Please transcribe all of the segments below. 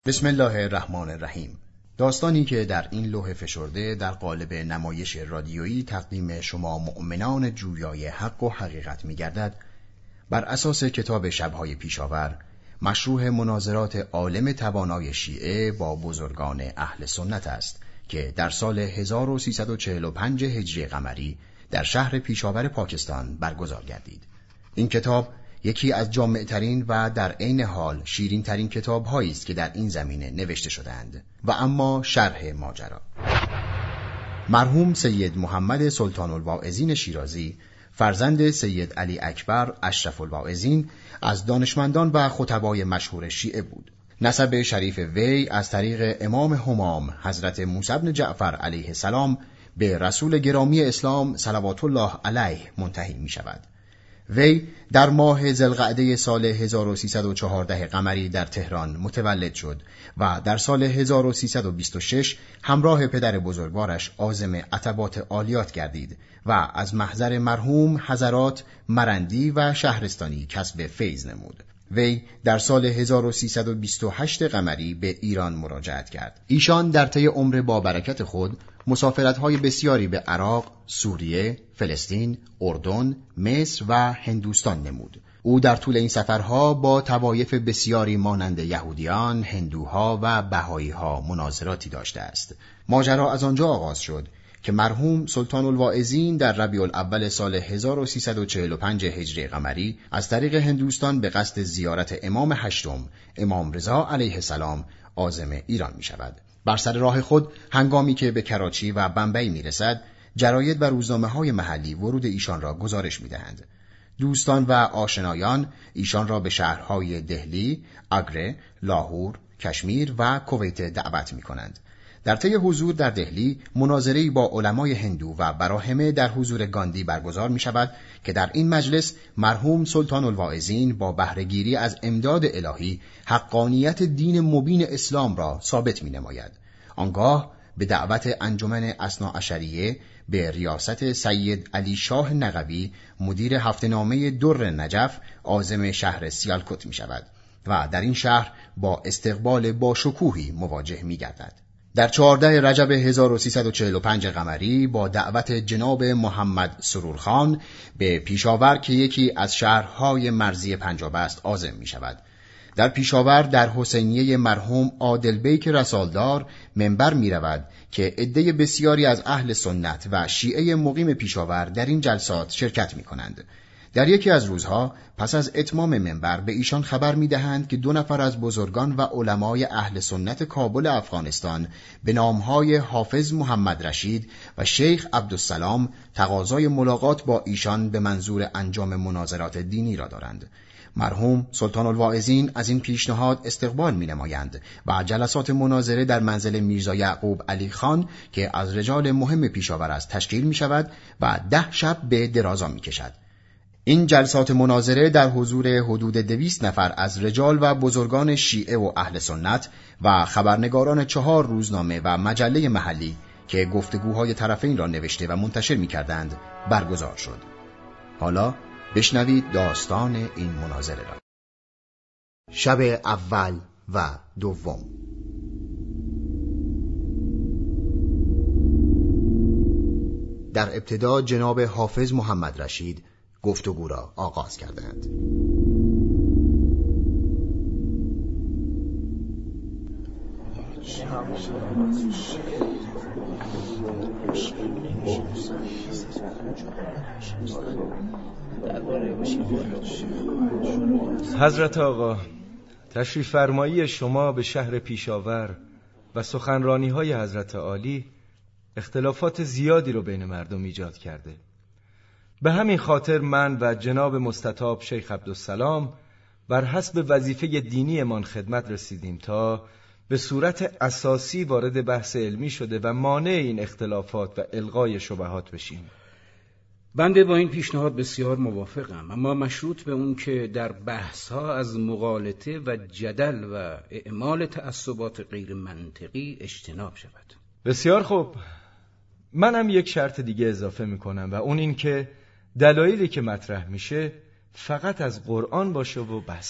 بسم الله الرحمن الرحیم. داستانی که در این لوح فشرده در قالب نمایش رادیویی تقدیم شما مؤمنان جویای حق و حقیقت می‌گردد، بر اساس کتاب شب‌های پیشاور، مشروح مناظرات عالم توانای شیعه با بزرگان اهل سنت است که در سال 1345 هجری قمری در شهر پیشاور پاکستان برگزار گردید. این کتاب یکی از جامع‌ترین و در عین حال شیرین‌ترین کتاب‌هایی است که در این زمینه نوشته شده‌اند. و اما شرح ماجرا. مرحوم سید محمد سلطان الواعظین شیرازی، فرزند سید علی اکبر اشرف الواعظین، از دانشمندان و خطبای مشهور شیعه بود. نسب شریف وی از طریق امام همام حضرت موسی بن جعفر علیه السلام به رسول گرامی اسلام صلوات الله علیه منتهی می شود. وی در ماه ذوالقعده سال 1314 قمری در تهران متولد شد و در سال 1326 همراه پدر بزرگوارش عازم عتبات عالیات گردید و از محضر مرحوم حضرات مرندی و شهرستانی کسب فیض نمود. وی در سال 1328 قمری به ایران مراجعت کرد. ایشان در طی عمر با برکت خود مسافرت‌های بسیاری به عراق، سوریه، فلسطین، اردن، مصر و هندوستان نمود. او در طول این سفرها با طوایف بسیاری مانند یهودیان، هندوها و بهایی‌ها مناظراتی داشته است. ماجرا از آنجا آغاز شد که مرحوم سلطان الواعظین در ربیع الاول سال 1345 هجری قمری از طریق هندوستان به قصد زیارت امام هشتم، امام رضا علیه السلام، عازم ایران می شود. بر سر راه خود هنگامی که به کراچی و بمبئی می رسد، جراید و روزنامه‌های محلی ورود ایشان را گزارش می دهند. دوستان و آشنایان ایشان را به شهرهای دهلی، آگره، لاهور، کشمیر و کویت دعوت می کنند. در طی حضور در دهلی مناظره‌ای با علمای هندو و براهمه در حضور گاندی برگزار می شود که در این مجلس مرحوم سلطان الواعظین با بهره‌گیری از امداد الهی حقانیت دین مبین اسلام را ثابت می نماید. آنگاه به دعوت انجمن اثناعشریه به ریاست سید علی شاه نقوی مدیر هفته‌نامه در نجف عازم شهر سیالکوت می شود و در این شهر با استقبال با شکوهی مواجه می گردد. در 14 رجب 1345 قمری با دعوت جناب محمد سرورخان به پیشاور که یکی از شهرهای مرزی پنجاب است عازم می شود. در پیشاور در حسینیه مرحوم عادل بیک رسالدار منبر می رود که عده بسیاری از اهل سنت و شیعه مقیم پیشاور در این جلسات شرکت می کنند. در یکی از روزها پس از اتمام منبر به ایشان خبر می دهند که 2 نفر از بزرگان و علمای اهل سنت کابل افغانستان به نامهای حافظ محمد رشید و شیخ عبدالسلام تقاضای ملاقات با ایشان به منظور انجام مناظرات دینی را دارند. مرحوم سلطان الواعظین از این پیشنهاد استقبال می نمایند و جلسات مناظره در منزل میرزا یعقوب علی خان که از رجال مهم پیشاور است تشکیل می شود و 10 شب به درازا می کشد. این جلسات مناظره در حضور حدود 200 نفر از رجال و بزرگان شیعه و اهل سنت و خبرنگاران 4 روزنامه و مجله محلی که گفتگوهای طرفین را نوشته و منتشر می کردند برگزار شد. حالا بشنوید داستان این مناظره را. شب اول و دوم. در ابتدا جناب حافظ محمد رشید گفتگو را آغاز کردند. حضرت آقا، تشریف فرمایی شما به شهر پیشاور و سخنرانی‌های حضرت عالی اختلافات زیادی رو بین مردم ایجاد کرده. به همین خاطر من و جناب مستطاب شیخ عبدالسلام بر حسب وظیفه دینی امان خدمت رسیدیم تا به صورت اساسی وارد بحث علمی شده و مانع این اختلافات و الغای شبهات بشیم. بنده با این پیشنهاد بسیار موافقم، اما مشروط به اون که در بحث‌ها از مغالطه و جدل و اعمال تعصبات غیر منطقی اجتناب شود. بسیار خوب، منم یک شرط دیگه اضافه میکنم و اون این که دلایلی که مطرح میشه فقط از قرآن باشه و بس.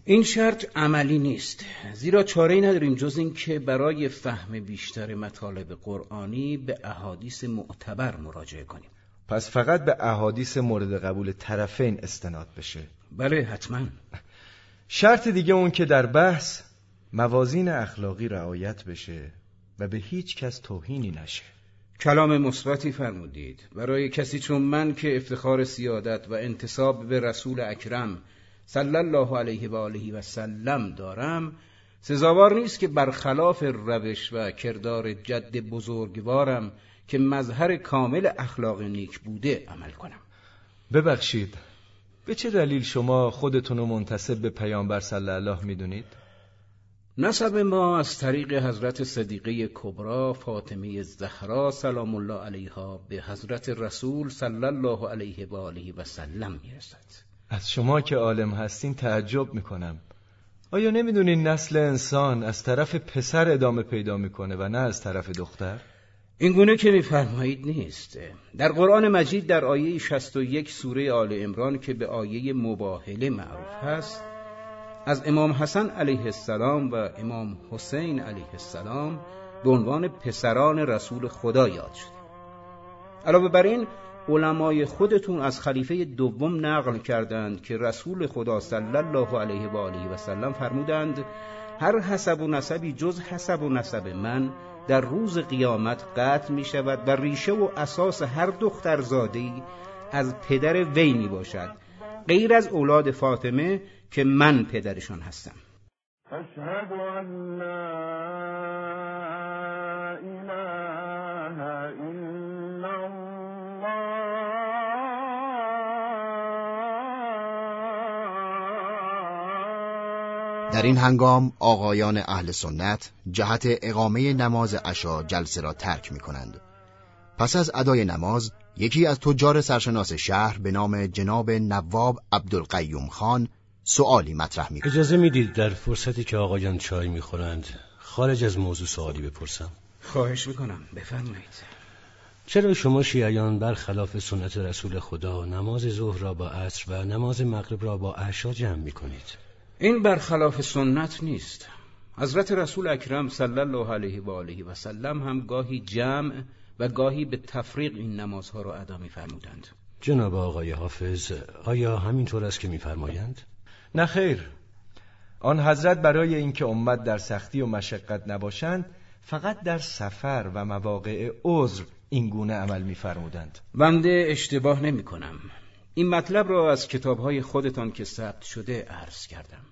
این شرط عملی نیست، زیرا چاره‌ای نداریم جز این که برای فهم بیشتر مطالب قرآنی به احادیث معتبر مراجعه کنیم. پس فقط به احادیث مورد قبول طرفین استناد بشه؟ بله حتما. شرط دیگه اون که در بحث موازین اخلاقی رعایت بشه و به هیچ کس توهینی نشه. کلام مثبتی فرمودید. برای کسی چون من که افتخار سیادت و انتساب به رسول اکرم صلی الله علیه و آله و سلم دارم، سزاوار نیست که برخلاف روش و کردار جد بزرگوارم که مظهر کامل اخلاق نیک بوده عمل کنم. ببخشید، به چه دلیل شما خودتون رو منتسب به پیامبر صلی الله میدونید؟ نسب ما از طریق حضرت صدیقه کبرا فاطمه زهرا سلام الله علیها به حضرت رسول صلی الله علیه و آله و سلم میرسد. از شما که عالم هستین تعجب میکنم. آیا نمیدونین نسل انسان از طرف پسر ادامه پیدا میکنه و نه از طرف دختر؟ این گونه که میفرمایید نیست. در قرآن مجید در آیه 61 سوره آل عمران که به آیه مباهله معروف هست، از امام حسن علیه السلام و امام حسین علیه السلام به عنوان پسران رسول خدا یاد شد. علاوه بر این علمای خودتون از خلیفه دوم نقل کردند که رسول خدا صلی الله علیه و آله و سلم فرمودند هر حسب و نسبی جز حسب و نسب من در روز قیامت قطع می شود و ریشه و اساس هر دخترزاده‌ای از پدر وی می باشد غیر از اولاد فاطمه که من پدرشان هستم. اشهد ان لا اله الا الله. در این هنگام آقایان اهل سنت جهت اقامه نماز عشا جلسه را ترک می کنند. پس از ادای نماز یکی از تجار سرشناس شهر به نام جناب نواب عبدالقیوم خان سؤالی مطرح می کند. اجازه میدید در فرصتی که آقایان چای میخورند خارج از موضوع سوالی بپرسم؟ خواهش میکنم، بفرمایید. چرا شما شیعیان برخلاف سنت رسول خدا نماز ظهر را با عصر و نماز مغرب را با عشا جمع میکنید؟ این برخلاف سنت نیست. حضرت رسول اکرم صلی الله علیه و آله و سلم هم گاهی جمع و گاهی به تفریق این نمازها را ادا می‌فرمودند. جناب آقای حافظ، آیا همینطور است که می‌فرمایند؟ نه خیر. آن حضرت برای اینکه امت در سختی و مشقت نباشند فقط در سفر و مواقع عذر این گونه عمل می‌فرمودند. بنده اشتباه نمی‌کنم. این مطلب را از کتاب‌های خودتان که ثبت شده عرض کردم.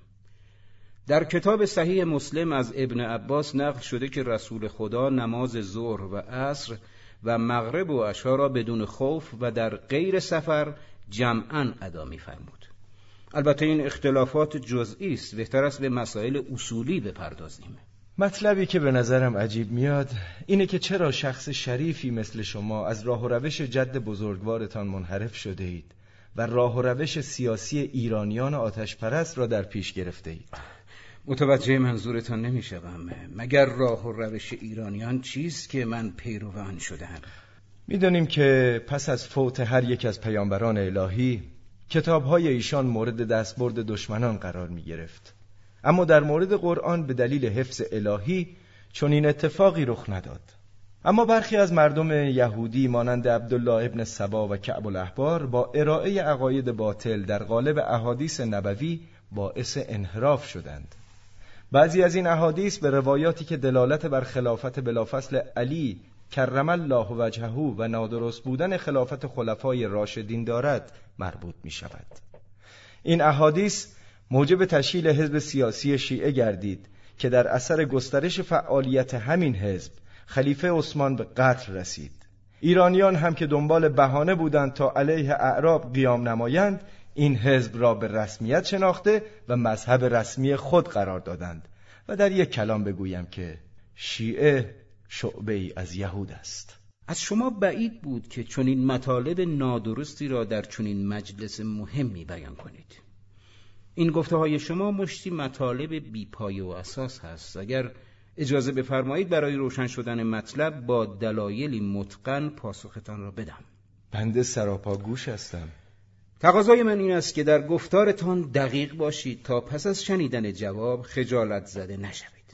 در کتاب صحیح مسلم از ابن عباس نقل شده که رسول خدا نماز ظهر و عصر و مغرب و عشا را بدون خوف و در غیر سفر جمعاً ادا می‌فرمود. البته این اختلافات جزئی است، بهتر است به مسائل اصولی بپردازیم. مطلبی که به نظرم عجیب میاد اینه که چرا شخص شریفی مثل شما از راه و روش جد بزرگوارتان منحرف شده اید و راه و روش سیاسی ایرانیان آتش پرست را در پیش گرفته اید؟ متوجه منظورتان نمیشوم. مگر راه و روش ایرانیان چیست که من پیرو آن شدم؟ میدونیم که پس از فوت هر یک از پیامبران الهی کتاب‌های ایشان مورد دستبرد دشمنان قرار می‌گرفت، اما در مورد قرآن به دلیل حفظ الهی چنین اتفاقی رخ نداد. اما برخی از مردم یهودی مانند عبدالله ابن سبا و کعب الاحبار با ارائه عقاید باطل در قالب احادیث نبوی باعث انحراف شدند. بعضی از این احادیث به روایاتی که دلالت بر خلافت بلافصل علی کرم الله وجهه و نادرست بودن خلافت خلفای راشدین دارد مربوط می شود. این احادیث موجب تشکیل حزب سیاسی شیعه گردید که در اثر گسترش فعالیت همین حزب خلیفه عثمان به قتل رسید. ایرانیان هم که دنبال بهانه بودند تا علیه اعراب قیام نمایند، این حزب را به رسمیت شناخته و مذهب رسمی خود قرار دادند و در یک کلام بگویم که شیعه شعبه‌ای از یهود است. از شما بعید بود که چنین مطالب نادرستی را در چنین مجلس مهمی بیان کنید. این گفته‌های شما مشتی مطالب بی‌پایه و اساس هست. اگر اجازه بفرمایید برای روشن شدن مطلب با دلایلی متقن پاسختان را بدم. بنده سراپا گوش هستم. تقاضای من این است که در گفتارتان دقیق باشید تا پس از شنیدن جواب خجالت زده نشوید.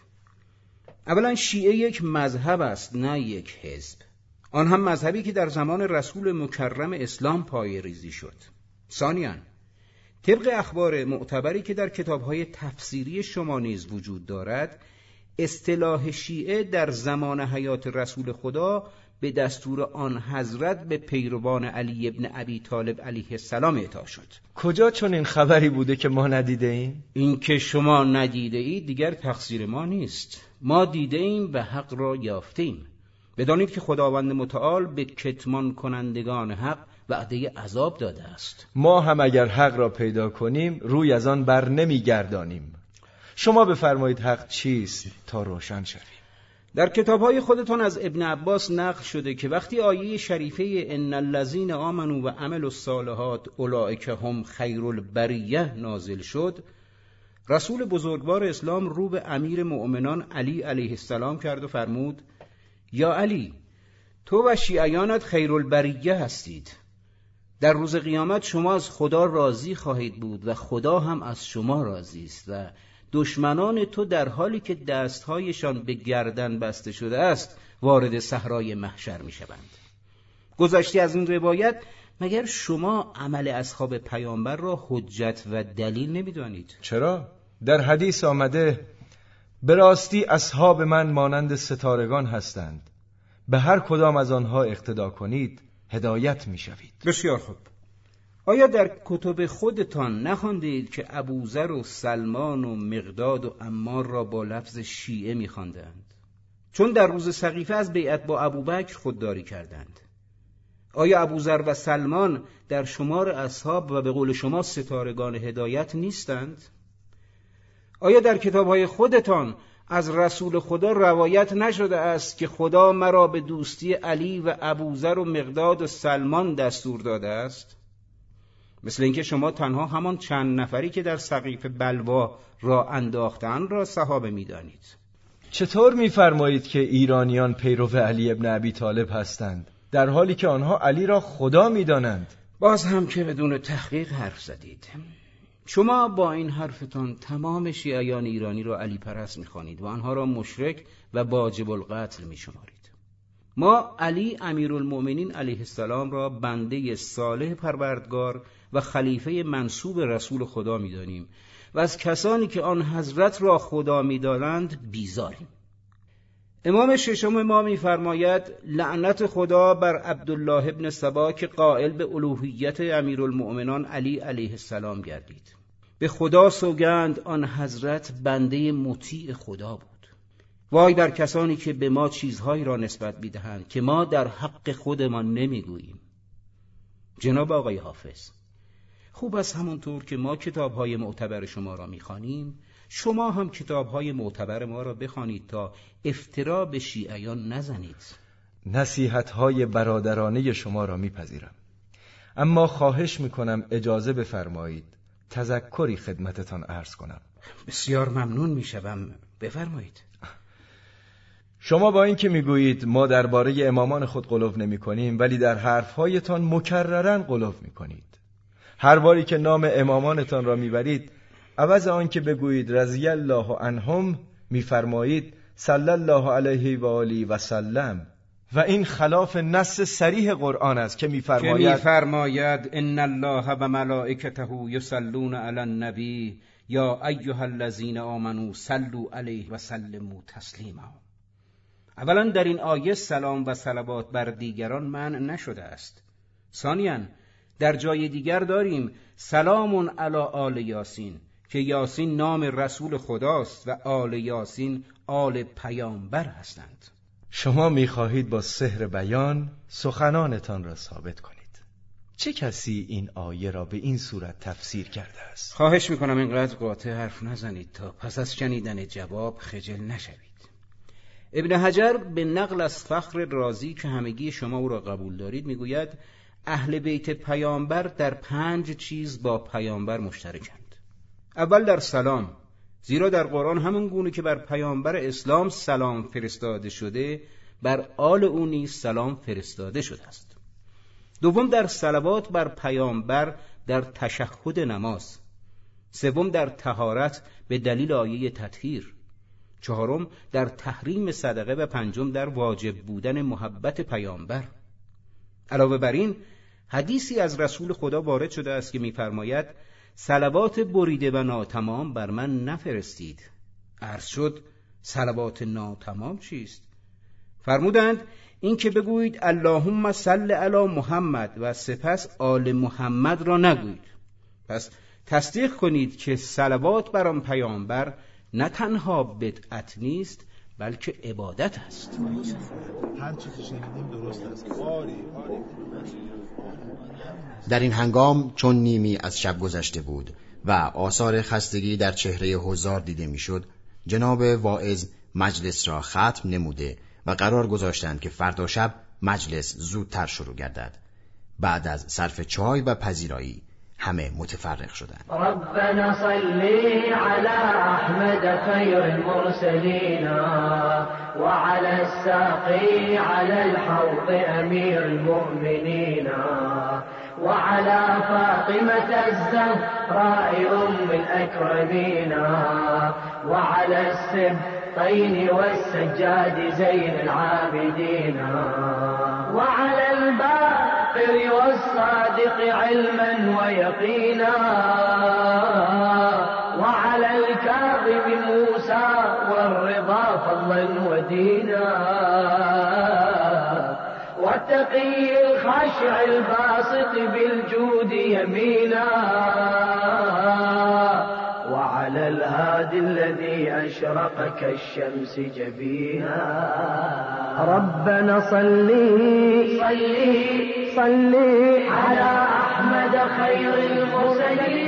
اولا شیعه یک مذهب است، نه یک حزب. آن هم مذهبی که در زمان رسول مکرم اسلام پایه‌ریزی شد. ثانیاً طبق اخبار معتبری که در کتاب‌های تفسیری شما نیز وجود دارد، اصطلاح شیعه در زمان حیات رسول خدا به دستور آن حضرت به پیروان علی ابن ابی طالب علیه السلام اعطا شد. کجا چون این خبری بوده که ما ندیده ایم؟ این که شما ندیده اید دیگر تقصیر ما نیست. ما دیده ایم و حق را یافته ایم. بدانید که خداوند متعال به کتمان کنندگان حق وعده عذاب داده است. ما هم اگر حق را پیدا کنیم روی از آن بر نمیگردانیم. شما بفرمایید حق چیست تا روشن شویم. در کتاب‌های خودتان از ابن عباس نقل شده که وقتی آیه شریفه ان الذین آمنوا و عملوا الصالحات اولئک هم خیر البریه نازل شد، رسول بزرگوار اسلام رو به امیر مؤمنان علی علیه السلام کرد و فرمود: یا علی، تو و شیعیانت خیر البریه هستید. در روز قیامت شما از خدا راضی خواهید بود و خدا هم از شما راضی است و دشمنان تو در حالی که دستهایشان به گردن بسته شده است وارد صحرای محشر می شوند. گذشته از این روایت، مگر شما عمل اصحاب پیامبر را حجت و دلیل نمی دانید؟ چرا؟ در حدیث آمده به راستی اصحاب من مانند ستارگان هستند، به هر کدام از آنها اقتدا کنید هدایت می شوید. بسیار خوب. آیا در کتب خودتان نخواندید که ابوذر و سلمان و مقداد و عمار را با لفظ شیعه می خواندند؟ چون در روز سقیفه از بیعت با ابوبکر خودداری کردند. آیا ابوذر و سلمان در شمار اصحاب و به قول شما ستارگان هدایت نیستند؟ آیا در کتاب‌های خودتان از رسول خدا روایت نشده است که خدا مرا به دوستی علی و ابوذر و مقداد و سلمان دستور داده است؟ مثل اینکه شما تنها همان چند نفری که در سقیف بلوا را انداختن را صحابه می‌دانید. چطور می‌فرمایید که ایرانیان پیرو علی ابن ابی طالب هستند در حالی که آنها علی را خدا می‌دانند؟ باز هم که بدون تحقیق حرف زدید. شما با این حرفتان تمام شیعیان ایرانی را علی پرست می‌خوانید و آنها را مشرک و واجب القتل می‌شمارید. ما علی امیرالمؤمنین علیه السلام را بنده صالح پروردگار و خلیفه منصوب رسول خدا می‌دانیم و از کسانی که آن حضرت را خدا می‌دانند بیزاریم. امام ششم ما می‌فرماید لعنت خدا بر عبدالله ابن سبا که قائل به الوهیت امیرالمؤمنان علی علیه السلام گردید. به خدا سوگند آن حضرت بنده مطیع خدا بود. وای بر کسانی که به ما چیزهایی را نسبت می‌دهند که ما در حق خودمان نمی‌گوییم. جناب آقای حافظ، خوب است همونطور که ما کتاب‌های معتبر شما را می‌خوانیم، شما هم کتاب‌های معتبر ما را بخوانید تا افترا به شیعیان نزنید. نصیحت‌های برادرانه شما را می‌پذیرم، اما خواهش می‌کنم اجازه بفرمایید تذکری خدمتتان عرض کنم. بسیار ممنون می‌شوم، بفرمایید. شما با این که میگویید ما درباره امامان خود غلو نمی‌کنیم، ولی در حرف‌هایتان مکرراً غلو می‌کنید. هر باری که نام امامانتان را میبرید، عوض آن که بگویید رضی الله عنهم می‌فرمایید صلی الله علیه و آله و سلم، و این خلاف نص صریح قرآن است که می‌فرماید ان الله و ملائکته یصلون علی النبی یا ایها الذین آمنوا صلوا علیه و سلموا تسلیما. اولا در این آیه سلام و صلوات بر دیگران منع نشده است. ثانیاً در جای دیگر داریم سلام علی آل یاسین که یاسین نام رسول خداست و آل یاسین آل پیامبر هستند. شما می‌خواهید با سحر بیان سخنانتان را ثابت کنید. چه کسی این آیه را به این صورت تفسیر کرده است؟ خواهش می‌کنم اینقدر قاطع حرف نزنید تا پس از شنیدن جواب خجل نشوید. ابن حجر به نقل از فخر رازی که همگی شما او را قبول دارید میگوید اهل بیت پیامبر در 5 چیز با پیامبر مشترکند. اول در سلام، زیرا در قرآن همون گونه که بر پیامبر اسلام سلام فرستاده شده بر آل او نیز سلام فرستاده شده است. دوم در صلوات بر پیامبر در تشهد نماز. سوم در طهارت به دلیل آیه تطهیر. چهارم در تحریم صدقه و پنجم در واجب بودن محبت پیامبر. علاوه بر این حدیثی از رسول خدا وارد شده است که می‌فرماید صلوات بریده و ناتمام بر من نفرستید. عرض شد صلوات ناتمام چیست؟ فرمودند این که بگویید اللهم صل علی محمد و سپس آل محمد را نگویید. پس تصدیق کنید که صلوات بر آن پیامبر نه تنها بدعت نیست بلکه عبادت است. هر چیزی شنیدیم درست است. در این هنگام چون نیمی از شب گذشته بود و آثار خستگی در چهره حضار دیده میشد، جناب واعظ مجلس را ختم نموده و قرار گذاشتند که فردا شب مجلس زودتر شروع گردد. بعد از صرف چای و پذیرایی همه متفرق شدند. ربنا صلی علی احمد خیر المرسلین و علی الساقی علی الحوض امیر المؤمنین و علی فاطمة الزهراء ام الاکرمین و علی السبطین والسجاد زین العابدین و علی الباقر والصادق علما ويقينا وعلى الكاظم موسى والرضا فضلا ودينا والتقي الخاشع الباسط بالجود يمينا وعلى الهادي الذي أشرق كالشمس جبينا ربنا صلي على أحمد خير المرسلين